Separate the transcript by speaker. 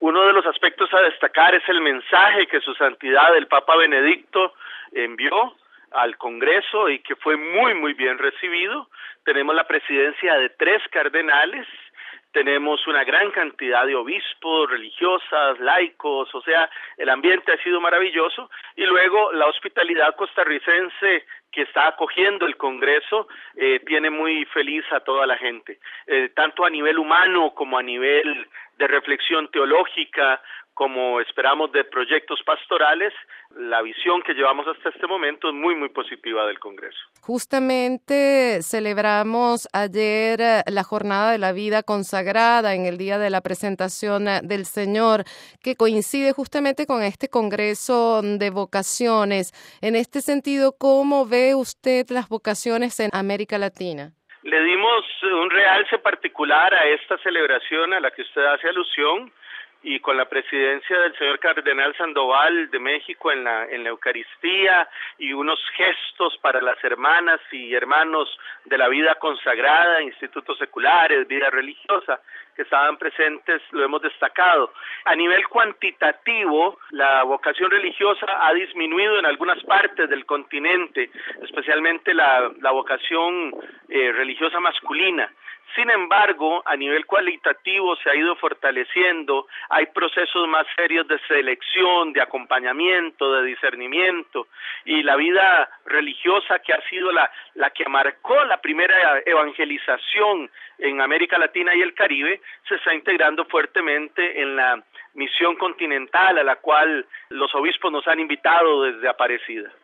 Speaker 1: Uno de los aspectos a destacar es el mensaje que su santidad el Papa Benedicto envió al Congreso y que fue muy bien recibido. Tenemos la presidencia de 3 cardenales, tenemos una gran cantidad de obispos, religiosas, laicos, o sea, el ambiente ha sido maravilloso, y luego la hospitalidad costarricense que está acogiendo el Congreso tiene muy feliz a toda la gente, tanto a nivel humano como a nivel de reflexión teológica, como esperamos de proyectos pastorales. La visión que llevamos hasta este momento es muy positiva del Congreso.
Speaker 2: Justamente celebramos ayer la Jornada de la Vida Consagrada en el Día de la Presentación del Señor, que coincide justamente con este Congreso de Vocaciones. En este sentido, ¿cómo ve usted las vocaciones en América Latina?
Speaker 1: Le dimos un realce particular a esta celebración a la que usted hace alusión, y con la presidencia del señor Cardenal Sandoval de México en la Eucaristía y unos gestos para las hermanas y hermanos de la vida consagrada, institutos seculares, vida religiosa, que estaban presentes, lo hemos destacado. A nivel cuantitativo, la vocación religiosa ha disminuido en algunas partes del continente, especialmente la vocación religiosa masculina. Sin embargo, a nivel cualitativo se ha ido fortaleciendo, hay procesos más serios de selección, de acompañamiento, de discernimiento, y la vida religiosa, que ha sido la que marcó la primera evangelización en América Latina y el Caribe, se está integrando fuertemente en la misión continental a la cual los obispos nos han invitado desde Aparecida.